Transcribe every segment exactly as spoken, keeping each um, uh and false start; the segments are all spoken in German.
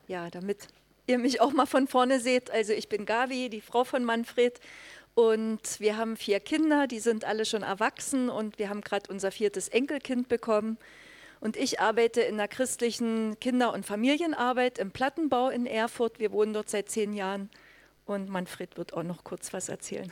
Ja, damit ihr mich auch mal von vorne seht. Also ich bin Gabi, die Frau von Manfred. Und wir haben vier Kinder, die sind alle schon erwachsen und wir haben gerade unser viertes Enkelkind bekommen. Und ich arbeite in der christlichen Kinder- und Familienarbeit im Plattenbau in Erfurt. Wir wohnen dort seit zehn Jahren und Manfred wird auch noch kurz was erzählen.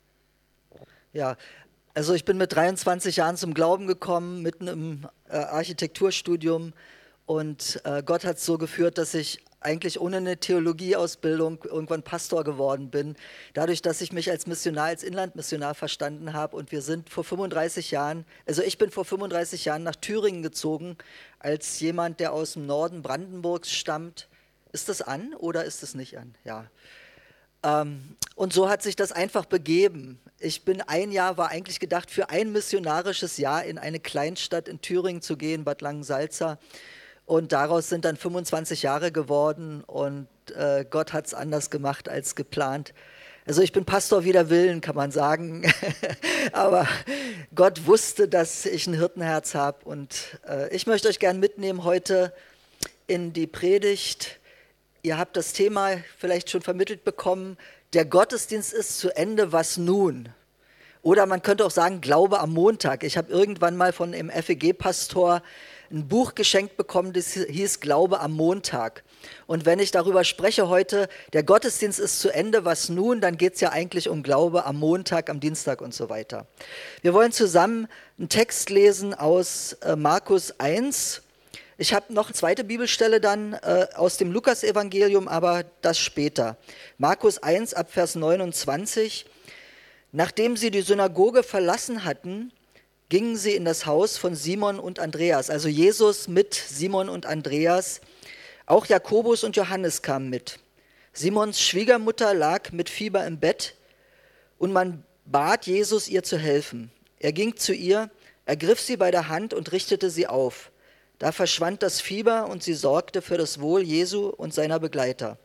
Ja, also ich bin mit dreiundzwanzig Jahren zum Glauben gekommen, mitten im äh, Architekturstudium, und äh, Gott hat es so geführt, dass ich eigentlich ohne eine Theologieausbildung irgendwann Pastor geworden bin, dadurch, dass ich mich als Missionar, als Inlandmissionar verstanden habe. Und wir sind vor fünfunddreißig Jahren, also ich bin vor fünfunddreißig Jahren nach Thüringen gezogen, als jemand, der aus dem Norden Brandenburgs stammt. Ist das an oder ist es nicht an? Ja. Ähm, und so hat sich das einfach begeben. Ich bin ein Jahr, war eigentlich gedacht, für ein missionarisches Jahr in eine Kleinstadt in Thüringen zu gehen, Bad Langensalza. Und daraus sind dann fünfundzwanzig Jahre geworden und äh, Gott hat es anders gemacht als geplant. Also ich bin Pastor wider Willen, kann man sagen. Aber Gott wusste, dass ich ein Hirtenherz habe. Und äh, ich möchte euch gern mitnehmen heute in die Predigt. Ihr habt das Thema vielleicht schon vermittelt bekommen. Der Gottesdienst ist zu Ende, was nun? Oder man könnte auch sagen, Glaube am Montag. Ich habe irgendwann mal von einem F E G-Pastor ein Buch geschenkt bekommen, das hieß Glaube am Montag. Und wenn ich darüber spreche heute, der Gottesdienst ist zu Ende, was nun? Dann geht es ja eigentlich um Glaube am Montag, am Dienstag und so weiter. Wir wollen zusammen einen Text lesen aus äh, Markus eins. Ich habe noch eine zweite Bibelstelle dann äh, aus dem Lukas-Evangelium, aber das später. Markus eins ab Vers neunundzwanzig. Nachdem sie die Synagoge verlassen hatten, gingen sie in das Haus von Simon und Andreas. Also Jesus mit Simon und Andreas. Auch Jakobus und Johannes kamen mit. Simons Schwiegermutter lag mit Fieber im Bett und man bat Jesus, ihr zu helfen. Er ging zu ihr, ergriff sie bei der Hand und richtete sie auf. Da verschwand das Fieber und sie sorgte für das Wohl Jesu und seiner Begleiter.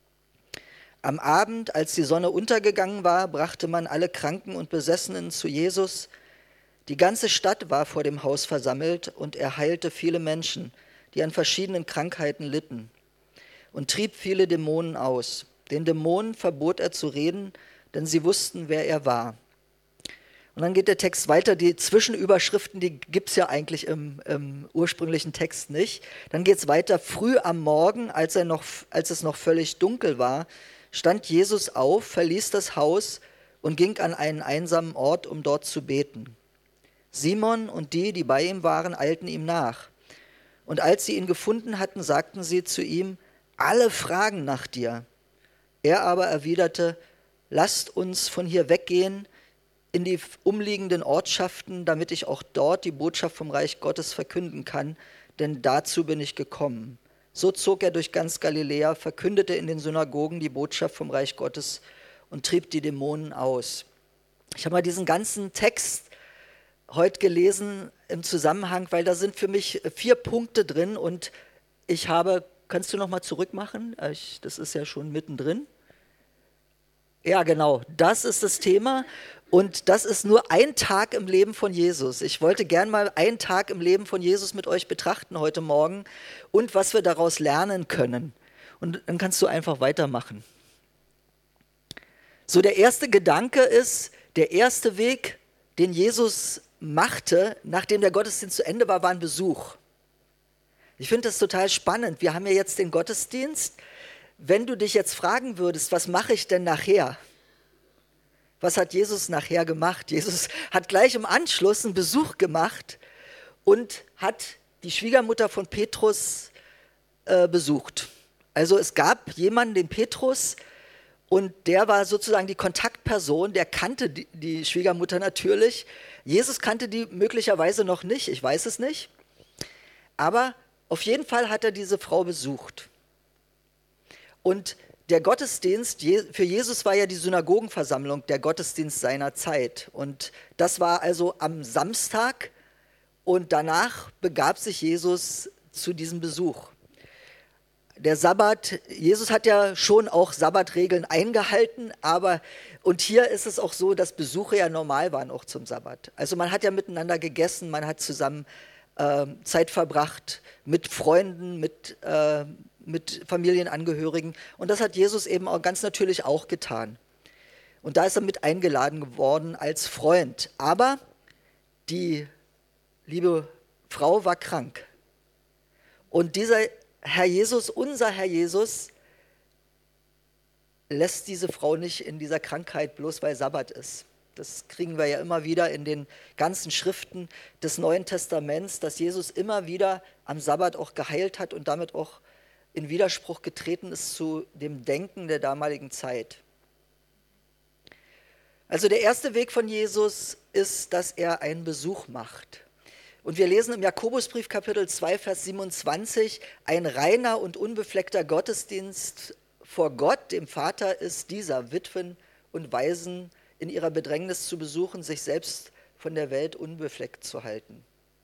Am Abend, als die Sonne untergegangen war, brachte man alle Kranken und Besessenen zu Jesus. Die ganze Stadt war vor dem Haus versammelt und er heilte viele Menschen, die an verschiedenen Krankheiten litten, und trieb viele Dämonen aus. Den Dämonen verbot er zu reden, denn sie wussten, wer er war. Und dann geht der Text weiter, die Zwischenüberschriften, die gibt es ja eigentlich im, im ursprünglichen Text nicht. Dann geht es weiter, früh am Morgen, als, er noch, als es noch völlig dunkel war, stand Jesus auf, verließ das Haus und ging an einen einsamen Ort, um dort zu beten. Simon und die, die bei ihm waren, eilten ihm nach. Und als sie ihn gefunden hatten, sagten sie zu ihm, alle fragen nach dir. Er aber erwiderte, lasst uns von hier weggehen in die umliegenden Ortschaften, damit ich auch dort die Botschaft vom Reich Gottes verkünden kann, denn dazu bin ich gekommen. So zog er durch ganz Galiläa, verkündete in den Synagogen die Botschaft vom Reich Gottes und trieb die Dämonen aus. Ich habe mal diesen ganzen Text heute gelesen im Zusammenhang, weil da sind für mich vier Punkte drin und ich habe, kannst du noch mal zurück machen? Ich, das ist ja schon mittendrin. Ja, genau, das ist das Thema und das ist nur ein Tag im Leben von Jesus. Ich wollte gern mal einen Tag im Leben von Jesus mit euch betrachten heute Morgen und was wir daraus lernen können. Und dann kannst du einfach weitermachen. So, der erste Gedanke ist, der erste Weg, den Jesus machte, nachdem der Gottesdienst zu Ende war, war ein Besuch. Ich finde das total spannend. Wir haben ja jetzt den Gottesdienst. Wenn du dich jetzt fragen würdest, was mache ich denn nachher? Was hat Jesus nachher gemacht? Jesus hat gleich im Anschluss einen Besuch gemacht und hat die Schwiegermutter von Petrus äh, besucht. Also es gab jemanden, den Petrus, und der war sozusagen die Kontaktperson, der kannte die, die Schwiegermutter natürlich. Jesus kannte die möglicherweise noch nicht, ich weiß es nicht. Aber auf jeden Fall hat er diese Frau besucht. Und der Gottesdienst, für Jesus war ja die Synagogenversammlung der Gottesdienst seiner Zeit. Und das war also am Samstag und danach begab sich Jesus zu diesem Besuch. Der Sabbat, Jesus hat ja schon auch Sabbatregeln eingehalten, aber und hier ist es auch so, dass Besuche ja normal waren auch zum Sabbat. Also man hat ja miteinander gegessen, man hat zusammen äh, Zeit verbracht mit Freunden, mit, äh, mit Familienangehörigen. Und das hat Jesus eben auch ganz natürlich auch getan. Und da ist er mit eingeladen geworden als Freund. Aber die liebe Frau war krank. Und dieser Herr Jesus, unser Herr Jesus, lässt diese Frau nicht in dieser Krankheit, bloß weil Sabbat ist. Das kriegen wir ja immer wieder in den ganzen Schriften des Neuen Testaments, dass Jesus immer wieder am Sabbat auch geheilt hat und damit auch in Widerspruch getreten ist zu dem Denken der damaligen Zeit. Also der erste Weg von Jesus ist, dass er einen Besuch macht. Und wir lesen im Jakobusbrief Kapitel zwei, Vers siebenundzwanzig, ein reiner und unbefleckter Gottesdienst vor Gott, dem Vater, ist dieser, Witwen und Waisen in ihrer Bedrängnis zu besuchen, sich selbst von der Welt unbefleckt zu halten.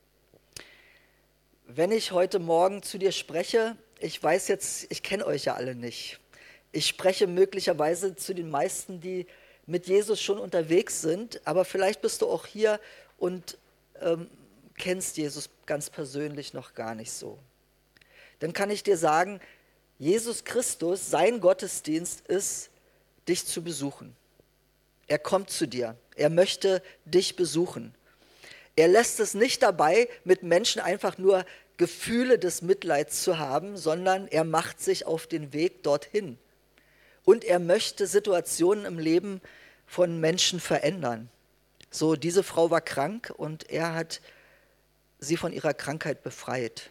Wenn ich heute Morgen zu dir spreche, ich weiß jetzt, ich kenne euch ja alle nicht. Ich spreche möglicherweise zu den meisten, die mit Jesus schon unterwegs sind, aber vielleicht bist du auch hier und ähm, kennst Jesus ganz persönlich noch gar nicht so. Dann kann ich dir sagen, Jesus Christus, sein Gottesdienst ist, dich zu besuchen. Er kommt zu dir, er möchte dich besuchen. Er lässt es nicht dabei, mit Menschen einfach nur Gefühle des Mitleids zu haben, sondern er macht sich auf den Weg dorthin. Und er möchte Situationen im Leben von Menschen verändern. So, diese Frau war krank und er hat sie von ihrer Krankheit befreit.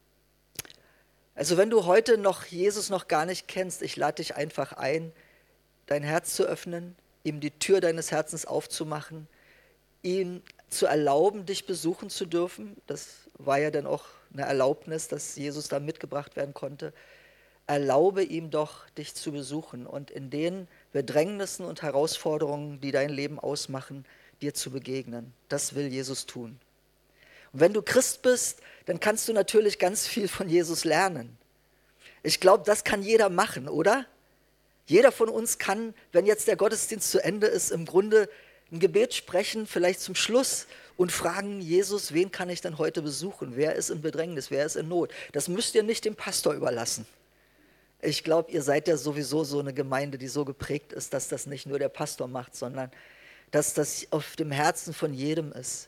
Also wenn du heute noch Jesus noch gar nicht kennst, ich lade dich einfach ein, dein Herz zu öffnen, ihm die Tür deines Herzens aufzumachen, ihm zu erlauben, dich besuchen zu dürfen. Das war ja dann auch eine Erlaubnis, dass Jesus da mitgebracht werden konnte. Erlaube ihm doch, dich zu besuchen und in den Bedrängnissen und Herausforderungen, die dein Leben ausmachen, dir zu begegnen. Das will Jesus tun. Und wenn du Christ bist, dann kannst du natürlich ganz viel von Jesus lernen. Ich glaube, das kann jeder machen, oder? Jeder von uns kann, wenn jetzt der Gottesdienst zu Ende ist, im Grunde ein Gebet sprechen, vielleicht zum Schluss und fragen, Jesus, wen kann ich denn heute besuchen? Wer ist in Bedrängnis? Wer ist in Not? Das müsst ihr nicht dem Pastor überlassen. Ich glaube, ihr seid ja sowieso so eine Gemeinde, die so geprägt ist, dass das nicht nur der Pastor macht, sondern dass das auf dem Herzen von jedem ist.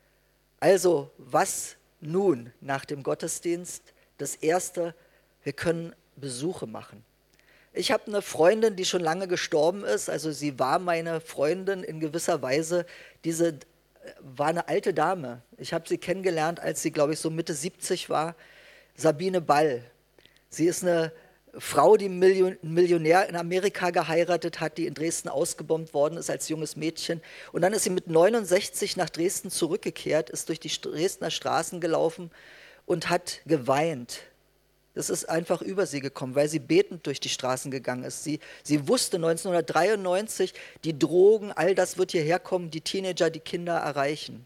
Also, was nun nach dem Gottesdienst? Das Erste, wir können Besuche machen. Ich habe eine Freundin, die schon lange gestorben ist, also sie war meine Freundin in gewisser Weise. Diese war eine alte Dame. Ich habe sie kennengelernt, als sie, glaube ich, so Mitte siebzig war. Sabine Ball. Sie ist eine Frau, die einen Millionär in Amerika geheiratet hat, die in Dresden ausgebombt worden ist als junges Mädchen. Und dann ist sie mit neunundsechzig nach Dresden zurückgekehrt, ist durch die Dresdner Straßen gelaufen und hat geweint. Das ist einfach über sie gekommen, weil sie betend durch die Straßen gegangen ist. Sie, sie wusste neunzehnhundertdreiundneunzig, die Drogen, all das wird hierher kommen, die Teenager, die Kinder erreichen.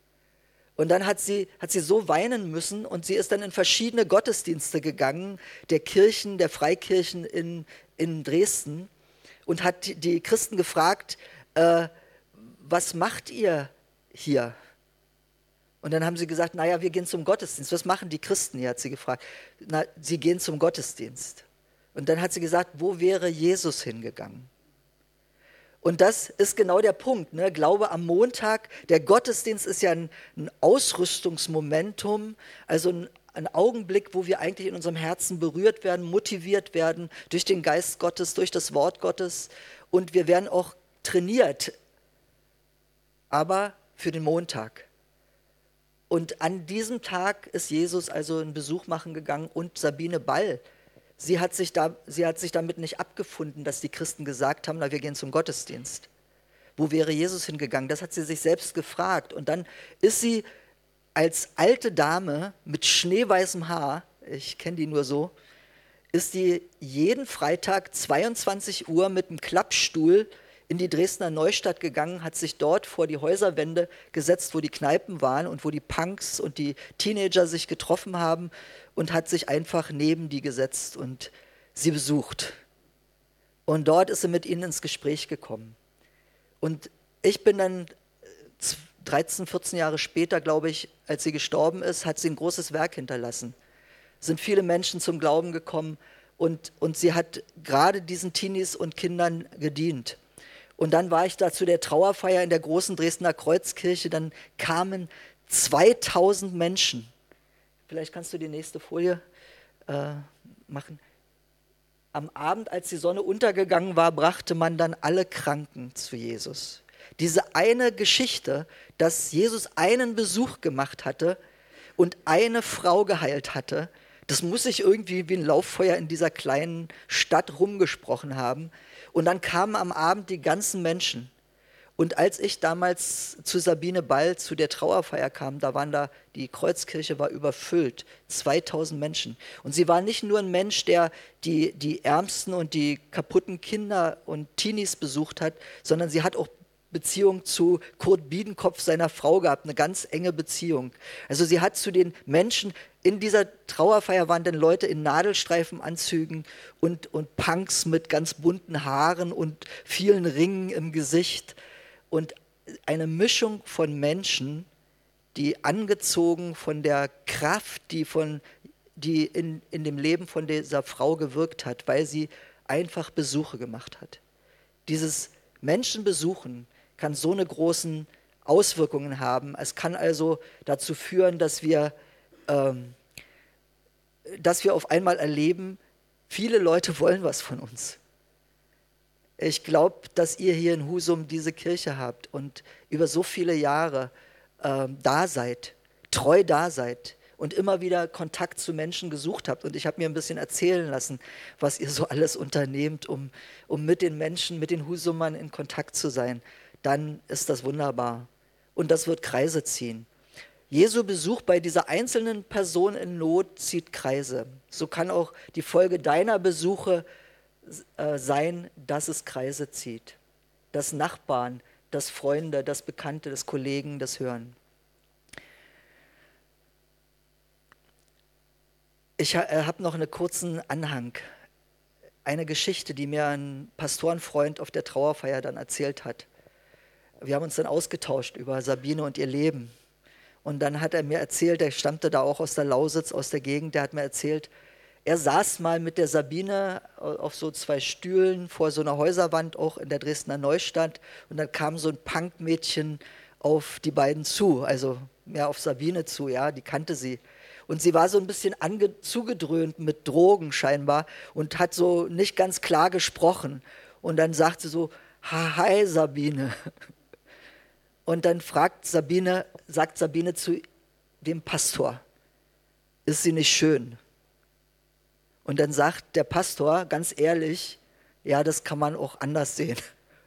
Und dann hat sie, hat sie so weinen müssen und sie ist dann in verschiedene Gottesdienste gegangen, der Kirchen, der Freikirchen in, in Dresden und hat die, die Christen gefragt, äh, was macht ihr hier? Und dann haben sie gesagt, naja, wir gehen zum Gottesdienst. Was machen die Christen hier, hat sie gefragt. Na, sie gehen zum Gottesdienst. Und dann hat sie gesagt, wo wäre Jesus hingegangen? Und das ist genau der Punkt, ne? Glaube am Montag, der Gottesdienst ist ja ein, ein Ausrüstungsmomentum, also ein, ein Augenblick, wo wir eigentlich in unserem Herzen berührt werden, motiviert werden durch den Geist Gottes, durch das Wort Gottes und wir werden auch trainiert, aber für den Montag. Und an diesem Tag ist Jesus also einen Besuch machen gegangen und Sabine Ball, Sie hat, sich da, sie hat sich damit nicht abgefunden, dass die Christen gesagt haben, na, wir gehen zum Gottesdienst. Wo wäre Jesus hingegangen? Das hat sie sich selbst gefragt. Und dann ist sie als alte Dame mit schneeweißem Haar, ich kenne die nur so, ist die jeden Freitag zweiundzwanzig Uhr mit einem Klappstuhl in die Dresdner Neustadt gegangen, hat sich dort vor die Häuserwände gesetzt, wo die Kneipen waren und wo die Punks und die Teenager sich getroffen haben und hat sich einfach neben die gesetzt und sie besucht. Und dort ist sie mit ihnen ins Gespräch gekommen. Und ich bin dann dreizehn, vierzehn Jahre später, glaube ich, als sie gestorben ist, hat sie ein großes Werk hinterlassen. sind viele Menschen zum Glauben gekommen und, und sie hat gerade diesen Teenies und Kindern gedient. Und dann war ich da zu der Trauerfeier in der großen Dresdner Kreuzkirche, dann kamen zweitausend Menschen. Vielleicht kannst du die nächste Folie äh, machen. Am Abend, als die Sonne untergegangen war, brachte man dann alle Kranken zu Jesus. Diese eine Geschichte, dass Jesus einen Besuch gemacht hatte und eine Frau geheilt hatte, das muss sich irgendwie wie ein Lauffeuer in dieser kleinen Stadt rumgesprochen haben. Und dann kamen am Abend die ganzen Menschen. Und als ich damals zu Sabine Ball, zu der Trauerfeier kam, da waren da, die Kreuzkirche war überfüllt, zweitausend Menschen. Und sie war nicht nur ein Mensch, der die, die ärmsten und die kaputten Kinder und Teenies besucht hat, sondern sie hat auch Beziehung zu Kurt Biedenkopf, seiner Frau, gehabt, eine ganz enge Beziehung. Also sie hat zu den Menschen, in dieser Trauerfeier waren dann Leute in Nadelstreifenanzügen und, und Punks mit ganz bunten Haaren und vielen Ringen im Gesicht. Und eine Mischung von Menschen, die angezogen von der Kraft, die, von, die in, in dem Leben von dieser Frau gewirkt hat, weil sie einfach Besuche gemacht hat. Dieses Menschen besuchen kann so eine großen Auswirkungen haben. Es kann also dazu führen, dass wir, ähm, dass wir auf einmal erleben, viele Leute wollen was von uns. Ich glaube, dass ihr hier in Husum diese Kirche habt und über so viele Jahre ähm, da seid, treu da seid und immer wieder Kontakt zu Menschen gesucht habt. Und ich habe mir ein bisschen erzählen lassen, was ihr so alles unternehmt, um, um mit den Menschen, mit den Husumern in Kontakt zu sein. Dann ist das wunderbar. Und das wird Kreise ziehen. Jesu Besuch bei dieser einzelnen Person in Not zieht Kreise. So kann auch die Folge deiner Besuche äh, sein, dass es Kreise zieht. Dass Nachbarn, dass Freunde, dass Bekannte, dass Kollegen das hören. Ich äh, habe noch einen kurzen Anhang. Eine Geschichte, die mir ein Pastorenfreund auf der Trauerfeier dann erzählt hat. Wir haben uns dann ausgetauscht über Sabine und ihr Leben. Und dann hat er mir erzählt, er stammte da auch aus der Lausitz, aus der Gegend, der hat mir erzählt, er saß mal mit der Sabine auf so zwei Stühlen vor so einer Häuserwand, auch in der Dresdner Neustadt. Und dann kam so ein Punkmädchen auf die beiden zu, also mehr auf Sabine zu, ja, die kannte sie. Und sie war so ein bisschen ange- zugedröhnt mit Drogen scheinbar und hat so nicht ganz klar gesprochen. Und dann sagt sie so, hi Sabine. Und dann fragt Sabine, sagt Sabine zu dem Pastor, ist sie nicht schön? Und dann sagt der Pastor ganz ehrlich, ja, das kann man auch anders sehen.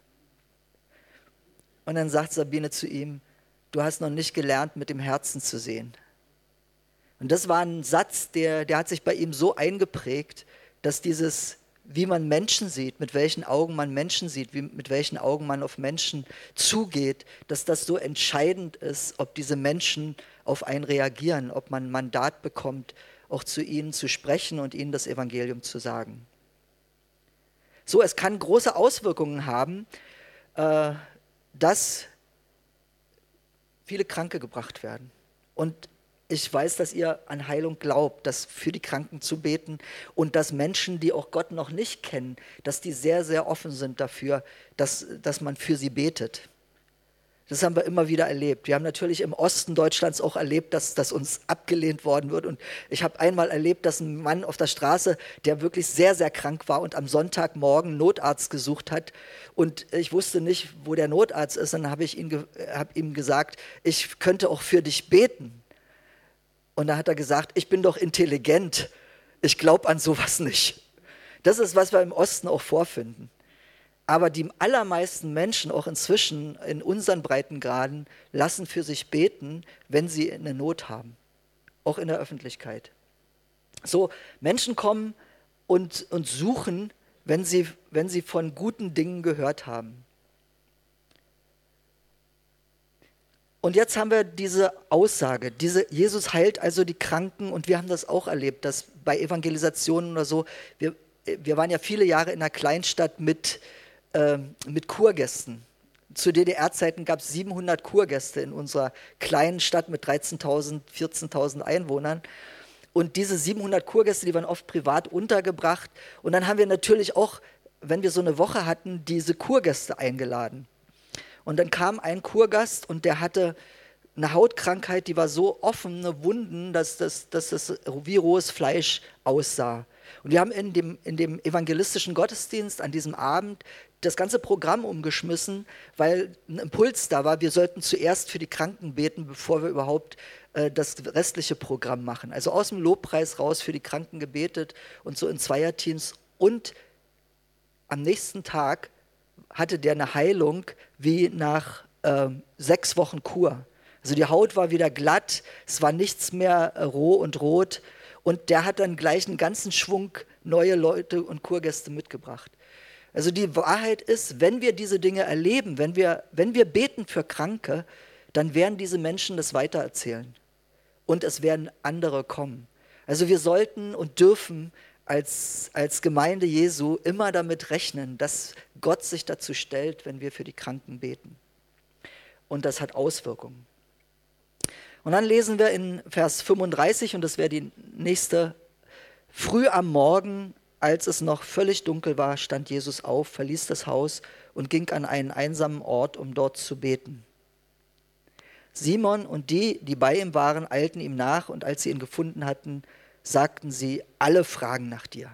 Und dann sagt Sabine zu ihm, du hast noch nicht gelernt, mit dem Herzen zu sehen. Und das war ein Satz, der, der hat sich bei ihm so eingeprägt, dass dieses, wie man Menschen sieht, mit welchen Augen man Menschen sieht, wie, mit welchen Augen man auf Menschen zugeht, dass das so entscheidend ist, ob diese Menschen auf einen reagieren, ob man ein Mandat bekommt, auch zu ihnen zu sprechen und ihnen das Evangelium zu sagen. So, es kann große Auswirkungen haben, äh, dass viele Kranke gebracht werden. Und ich weiß, dass ihr an Heilung glaubt, dass für die Kranken zu beten und dass Menschen, die auch Gott noch nicht kennen, dass die sehr, sehr offen sind dafür, dass, dass man für sie betet. Das haben wir immer wieder erlebt. Wir haben natürlich im Osten Deutschlands auch erlebt, dass, dass uns abgelehnt worden wird. Und ich habe einmal erlebt, dass ein Mann auf der Straße, der wirklich sehr, sehr krank war und am Sonntagmorgen einen Notarzt gesucht hat. Und ich wusste nicht, wo der Notarzt ist. Und dann habe ich ihn, hab ihm gesagt, ich könnte auch für dich beten. Und dann hat er gesagt, ich bin doch intelligent. Ich glaube an sowas nicht. Das ist, was wir im Osten auch vorfinden. Aber die allermeisten Menschen, auch inzwischen in unseren Breitengraden, lassen für sich beten, wenn sie eine Not haben. Auch in der Öffentlichkeit. So, Menschen kommen und, und suchen, wenn sie, wenn sie von guten Dingen gehört haben. Und jetzt haben wir diese Aussage, diese, Jesus heilt also die Kranken und wir haben das auch erlebt, dass bei Evangelisationen oder so, wir, wir waren ja viele Jahre in einer Kleinstadt mit mit Kurgästen. Zu D D R-Zeiten gab es siebenhundert Kurgäste in unserer kleinen Stadt mit dreizehntausend, vierzehntausend Einwohnern. Und diese siebenhundert Kurgäste, die waren oft privat untergebracht. Und dann haben wir natürlich auch, wenn wir so eine Woche hatten, diese Kurgäste eingeladen. Und dann kam ein Kurgast und der hatte eine Hautkrankheit, die war so offene Wunden, dass das, dass das wie rohes Fleisch aussah. Und wir haben in dem, in dem evangelistischen Gottesdienst an diesem Abend das ganze Programm umgeschmissen, weil ein Impuls da war, wir sollten zuerst für die Kranken beten, bevor wir überhaupt äh, das restliche Programm machen. Also aus dem Lobpreis raus für die Kranken gebetet und so in Zweierteams. Und am nächsten Tag hatte der eine Heilung wie nach äh, sechs Wochen Kur. Also die Haut war wieder glatt, es war nichts mehr äh, roh und rot. Und der hat dann gleich einen ganzen Schwung neue Leute und Kurgäste mitgebracht. Also die Wahrheit ist, wenn wir diese Dinge erleben, wenn wir, wenn wir beten für Kranke, dann werden diese Menschen das weitererzählen. Und es werden andere kommen. Also wir sollten und dürfen als, als Gemeinde Jesu immer damit rechnen, dass Gott sich dazu stellt, wenn wir für die Kranken beten. Und das hat Auswirkungen. Und dann lesen wir in Vers fünfunddreißig, und das wäre die nächste: Früh am Morgen, als es noch völlig dunkel war, stand Jesus auf, verließ das Haus und ging an einen einsamen Ort, um dort zu beten. Simon und die, die bei ihm waren, eilten ihm nach, und als sie ihn gefunden hatten, sagten sie: Alle fragen nach dir.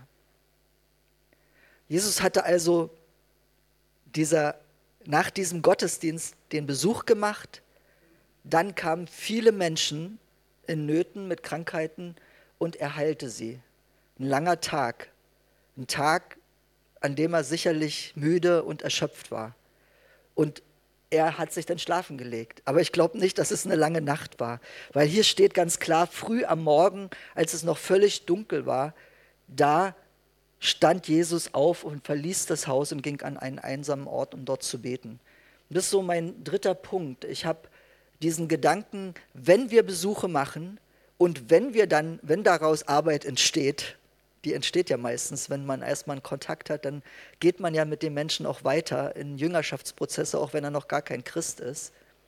Jesus hatte also dieser, nach diesem Gottesdienst den Besuch gemacht. Dann kamen viele Menschen in Nöten mit Krankheiten und er heilte sie. Ein langer Tag, ein Tag, an dem er sicherlich müde und erschöpft war. Und er hat sich dann schlafen gelegt. Aber ich glaube nicht, dass es eine lange Nacht war, weil hier steht ganz klar, früh am Morgen, als es noch völlig dunkel war, da stand Jesus auf und verließ das Haus und ging an einen einsamen Ort, um dort zu beten. Und das ist so mein dritter Punkt. Ich habe diesen Gedanken, wenn wir Besuche machen und wenn wir dann, wenn daraus Arbeit entsteht, die entsteht ja meistens, wenn man erstmal einen Kontakt hat, dann geht man ja mit dem Menschen auch weiter in Jüngerschaftsprozesse, auch wenn er noch gar kein Christ ist,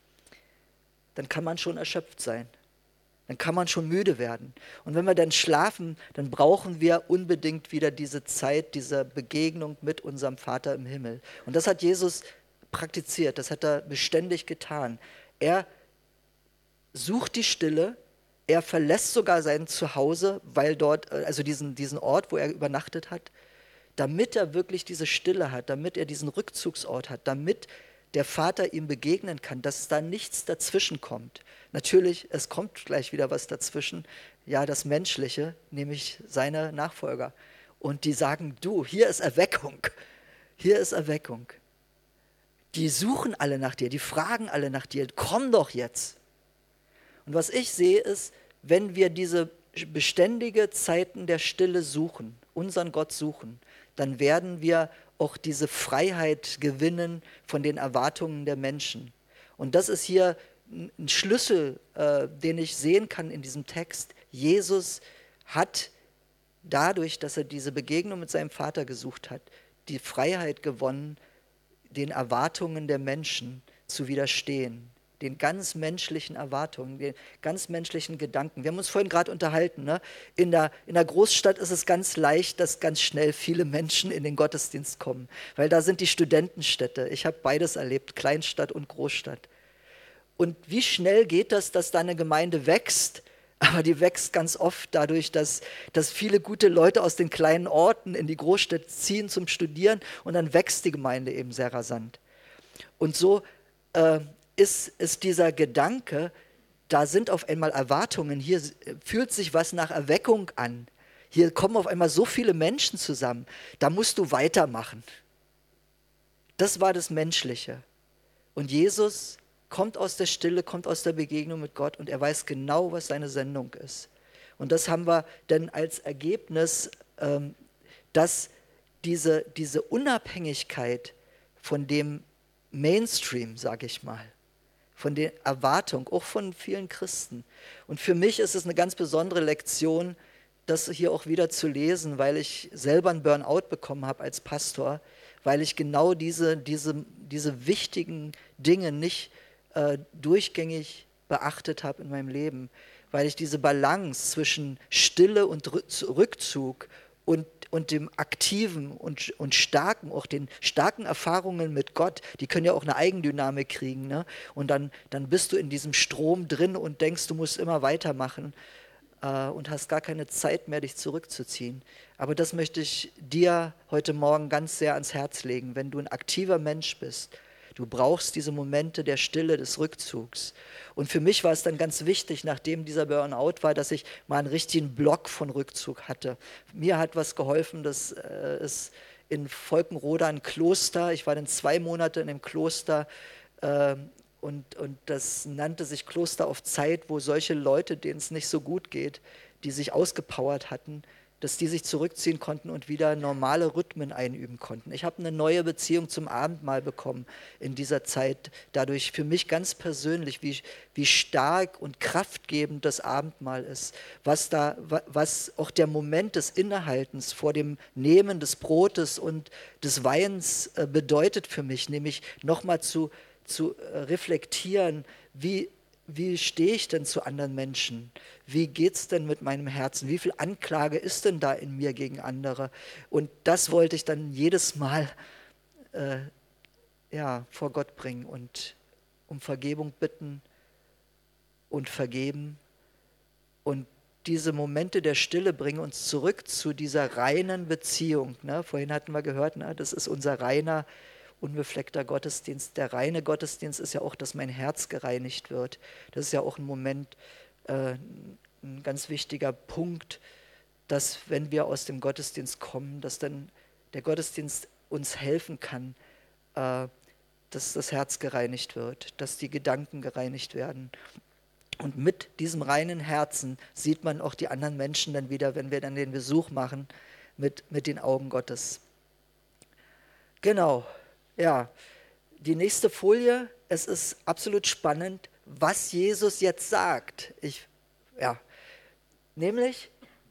dann kann man schon erschöpft sein. Dann kann man schon müde werden. Und wenn wir dann schlafen, dann brauchen wir unbedingt wieder diese Zeit, diese Begegnung mit unserem Vater im Himmel. Und das hat Jesus praktiziert, das hat er beständig getan. Er sucht die Stille, er verlässt sogar sein Zuhause, weil dort, also diesen, diesen Ort, wo er übernachtet hat, damit er wirklich diese Stille hat, damit er diesen Rückzugsort hat, damit der Vater ihm begegnen kann, dass da nichts dazwischen kommt. Natürlich, es kommt gleich wieder was dazwischen, ja, das Menschliche, nämlich seine Nachfolger. Und die sagen, du, hier ist Erweckung, hier ist Erweckung. Die suchen alle nach dir, die fragen alle nach dir, komm doch jetzt. Und was ich sehe ist, wenn wir diese beständige Zeiten der Stille suchen, unseren Gott suchen, dann werden wir auch diese Freiheit gewinnen von den Erwartungen der Menschen. Und das ist hier ein Schlüssel, äh, den ich sehen kann in diesem Text. Jesus hat dadurch, dass er diese Begegnung mit seinem Vater gesucht hat, die Freiheit gewonnen, den Erwartungen der Menschen zu widerstehen, den ganz menschlichen Erwartungen, den ganz menschlichen Gedanken. Wir haben uns vorhin gerade unterhalten, ne? in, der, in der Großstadt ist es ganz leicht, dass ganz schnell viele Menschen in den Gottesdienst kommen, weil da sind die Studentenstädte. Ich habe beides erlebt, Kleinstadt und Großstadt. Und wie schnell geht das, dass da eine Gemeinde wächst? Aber die wächst ganz oft dadurch, dass, dass viele gute Leute aus den kleinen Orten in die Großstadt ziehen zum Studieren und dann wächst die Gemeinde eben sehr rasant. Und so äh, ist, ist dieser Gedanke, da sind auf einmal Erwartungen, hier fühlt sich was nach Erweckung an, hier kommen auf einmal so viele Menschen zusammen, da musst du weitermachen. Das war das Menschliche. Und Jesus kommt aus der Stille, kommt aus der Begegnung mit Gott und er weiß genau, was seine Sendung ist. Und das haben wir dann als Ergebnis, ähm, dass diese, diese Unabhängigkeit von dem Mainstream, sage ich mal, von der Erwartung, auch von vielen Christen. Und für mich ist es eine ganz besondere Lektion, das hier auch wieder zu lesen, weil ich selber einen Burnout bekommen habe als Pastor, weil ich genau diese, diese, diese wichtigen Dinge nicht äh, durchgängig beachtet habe in meinem Leben. weil ich diese Balance zwischen Stille und Rückzug und, und dem Aktiven und, und Starken, auch den starken Erfahrungen mit Gott, die können ja auch eine Eigendynamik kriegen. Ne? Und dann, dann bist du in diesem Strom drin und denkst, du musst immer weitermachen äh, und hast gar keine Zeit mehr, dich zurückzuziehen. Aber das möchte ich dir heute Morgen ganz sehr ans Herz legen. Wenn du ein aktiver Mensch bist, du brauchst diese Momente der Stille, des Rückzugs. Und für mich war es dann ganz wichtig, nachdem dieser Burnout war, dass ich mal einen richtigen Block von Rückzug hatte. Mir hat was geholfen, das äh, ist in Volkenroda ein Kloster. Ich war dann zwei Monate in dem Kloster äh, und, und das nannte sich Kloster auf Zeit, wo solche Leute, denen es nicht so gut geht, die sich ausgepowert hatten, dass die sich zurückziehen konnten und wieder normale Rhythmen einüben konnten. Ich habe eine neue Beziehung zum Abendmahl bekommen in dieser Zeit, dadurch für mich ganz persönlich, wie, wie stark und kraftgebend das Abendmahl ist, was, da, was auch der Moment des Innehaltens vor dem Nehmen des Brotes und des Weins bedeutet für mich, nämlich nochmal zu, zu reflektieren, wie Wie stehe ich denn zu anderen Menschen? Wie geht es denn mit meinem Herzen? Wie viel Anklage ist denn da in mir gegen andere? Und das wollte ich dann jedes Mal äh, ja, vor Gott bringen und um Vergebung bitten und vergeben. Und diese Momente der Stille bringen uns zurück zu dieser reinen Beziehung. Ne? Vorhin hatten wir gehört, ne? Das ist unser reiner unbefleckter Gottesdienst. Der reine Gottesdienst ist ja auch, dass mein Herz gereinigt wird. Das ist ja auch ein Moment, äh, ein ganz wichtiger Punkt, dass wenn wir aus dem Gottesdienst kommen, dass dann der Gottesdienst uns helfen kann, äh, dass das Herz gereinigt wird, dass die Gedanken gereinigt werden. Und mit diesem reinen Herzen sieht man auch die anderen Menschen dann wieder, wenn wir dann den Besuch machen, mit, mit den Augen Gottes. Genau. Ja, die nächste Folie, es ist absolut spannend, was Jesus jetzt sagt. Ich, ja, nämlich,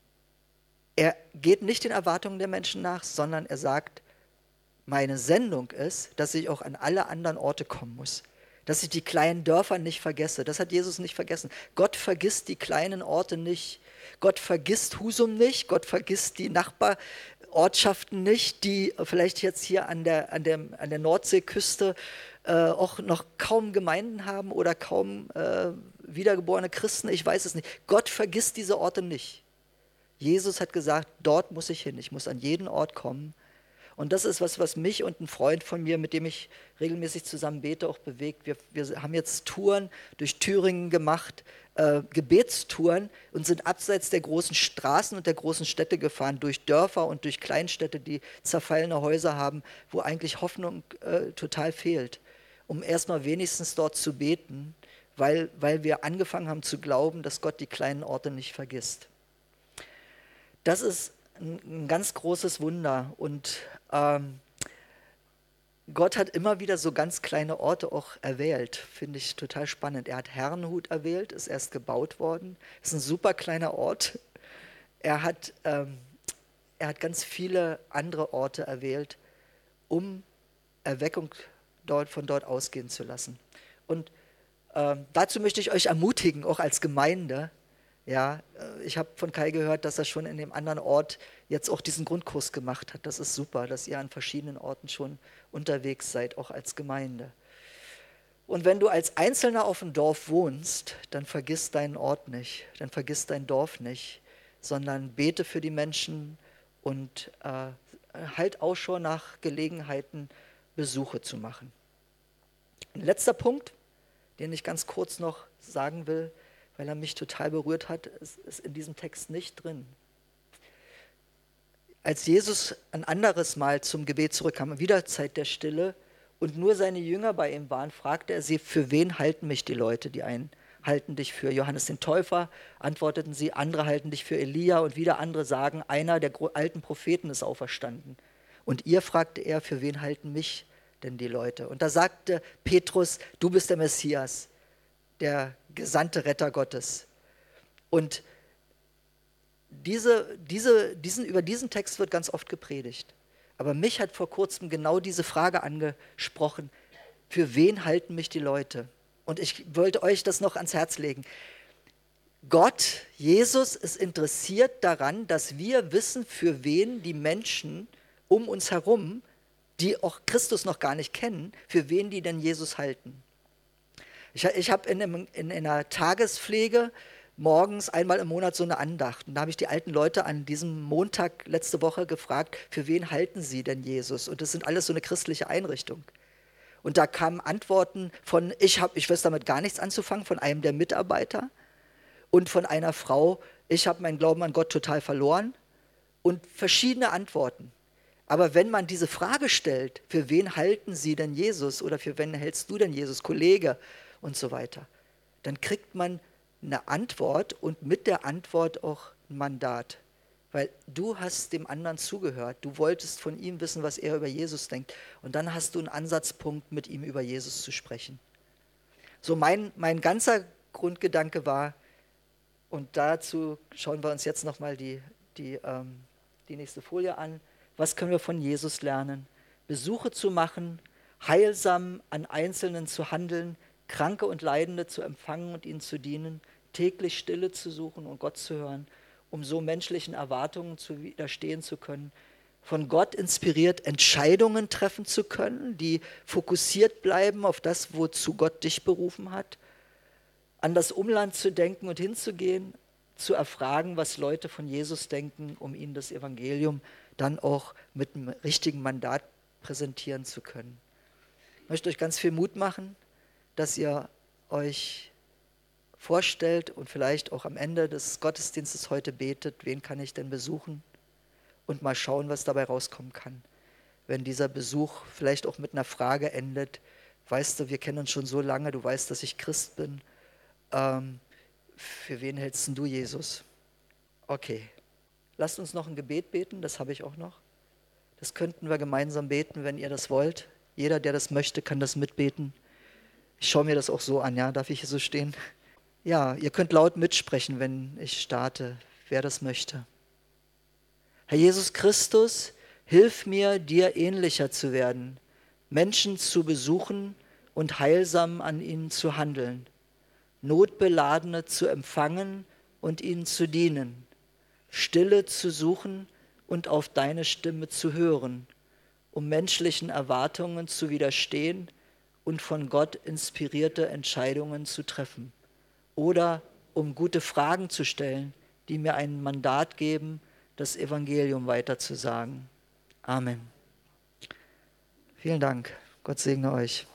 er geht nicht den Erwartungen der Menschen nach, sondern er sagt, meine Sendung ist, dass ich auch an alle anderen Orte kommen muss. Dass ich die kleinen Dörfer nicht vergesse. Das hat Jesus nicht vergessen. Gott vergisst die kleinen Orte nicht. Gott vergisst Husum nicht. Gott vergisst die Nachbarortschaften nicht, die vielleicht jetzt hier an der, an der, an der Nordseeküste äh, auch noch kaum Gemeinden haben oder kaum äh, wiedergeborene Christen. Ich weiß es nicht. Gott vergisst diese Orte nicht. Jesus hat gesagt, dort muss ich hin. Ich muss an jeden Ort kommen. Und das ist was, was mich und ein Freund von mir, mit dem ich regelmäßig zusammen bete, auch bewegt. Wir, wir haben jetzt Touren durch Thüringen gemacht, äh, Gebetstouren und sind abseits der großen Straßen und der großen Städte gefahren, durch Dörfer und durch Kleinstädte, die zerfallene Häuser haben, wo eigentlich Hoffnung äh, total fehlt, um erstmal wenigstens dort zu beten, weil, weil wir angefangen haben zu glauben, dass Gott die kleinen Orte nicht vergisst. Das ist ein, ein ganz großes Wunder und ähm, Gott hat immer wieder so ganz kleine Orte auch erwählt, finde ich total spannend. Er hat Herrnhut erwählt, ist erst gebaut worden, ist ein super kleiner Ort. Er hat, ähm, er hat ganz viele andere Orte erwählt, um Erweckung dort, von dort ausgehen zu lassen. Und ähm, dazu möchte ich euch ermutigen, auch als Gemeinde. Ja, ich habe von Kai gehört, dass er schon in dem anderen Ort jetzt auch diesen Grundkurs gemacht hat. Das ist super, dass ihr an verschiedenen Orten schon unterwegs seid, auch als Gemeinde. Und wenn du als Einzelner auf dem Dorf wohnst, dann vergiss deinen Ort nicht, dann vergiss dein Dorf nicht, sondern bete für die Menschen und äh, halt Ausschau nach Gelegenheiten, Besuche zu machen. Ein letzter Punkt, den ich ganz kurz noch sagen will, weil er mich total berührt hat, ist, ist in diesem Text nicht drin. Als Jesus ein anderes Mal zum Gebet zurückkam, wieder Zeit der Stille, und nur seine Jünger bei ihm waren, fragte er sie, für wen halten mich die Leute? Die einen halten dich für Johannes den Täufer, antworteten sie, andere halten dich für Elia und wieder andere sagen, einer der alten Propheten ist auferstanden. Und ihr, fragte er, für wen halten mich denn die Leute? Und da sagte Petrus, du bist der Messias, der gesandte Retter Gottes. Und diese, diese, diesen, über diesen Text wird ganz oft gepredigt. Aber mich hat vor kurzem genau diese Frage angesprochen, für wen halten mich die Leute? Und ich wollte euch das noch ans Herz legen. Gott, Jesus, ist interessiert daran, dass wir wissen, für wen die Menschen um uns herum, die auch Christus noch gar nicht kennen, für wen die denn Jesus halten. Ich, ich habe in, in, in einer Tagespflege morgens einmal im Monat so eine Andacht. Und da habe ich die alten Leute an diesem Montag letzte Woche gefragt, für wen halten sie denn Jesus? Und das sind alles so eine christliche Einrichtung. Und da kamen Antworten von, ich, hab, ich weiß damit gar nichts anzufangen, von einem der Mitarbeiter und von einer Frau, ich habe meinen Glauben an Gott total verloren, und verschiedene Antworten. Aber wenn man diese Frage stellt, für wen halten Sie denn Jesus oder für wen hältst du denn Jesus, Kollege und so weiter, dann kriegt man eine Antwort und mit der Antwort auch ein Mandat. Weil du hast dem anderen zugehört, du wolltest von ihm wissen, was er über Jesus denkt. Und dann hast du einen Ansatzpunkt, mit ihm über Jesus zu sprechen. So mein, mein ganzer Grundgedanke war, und dazu schauen wir uns jetzt nochmal die, die, ähm, die nächste Folie an. Was können wir von Jesus lernen? Besuche zu machen, heilsam an Einzelnen zu handeln, Kranke und Leidende zu empfangen und ihnen zu dienen, täglich Stille zu suchen und Gott zu hören, um so menschlichen Erwartungen zu widerstehen zu können, von Gott inspiriert Entscheidungen treffen zu können, die fokussiert bleiben auf das, wozu Gott dich berufen hat, an das Umland zu denken und hinzugehen, zu erfragen, was Leute von Jesus denken, um ihnen das Evangelium dann auch mit einem richtigen Mandat präsentieren zu können. Ich möchte euch ganz viel Mut machen, dass ihr euch vorstellt und vielleicht auch am Ende des Gottesdienstes heute betet, wen kann ich denn besuchen, und mal schauen, was dabei rauskommen kann. Wenn dieser Besuch vielleicht auch mit einer Frage endet, weißt du, wir kennen uns schon so lange, du weißt, dass ich Christ bin, ähm, für wen hältst denn du Jesus? Okay, lasst uns noch ein Gebet beten, das habe ich auch noch. Das könnten wir gemeinsam beten, wenn ihr das wollt. Jeder, der das möchte, kann das mitbeten. Ich schaue mir das auch so an, ja, darf ich hier so stehen? Ja, ihr könnt laut mitsprechen, wenn ich starte, wer das möchte. Herr Jesus Christus, hilf mir, dir ähnlicher zu werden, Menschen zu besuchen und heilsam an ihnen zu handeln, Notbeladene zu empfangen und ihnen zu dienen, Stille zu suchen und auf deine Stimme zu hören, um menschlichen Erwartungen zu widerstehen und von Gott inspirierte Entscheidungen zu treffen. Oder um gute Fragen zu stellen, die mir ein Mandat geben, das Evangelium weiterzusagen. Amen. Vielen Dank. Gott segne euch.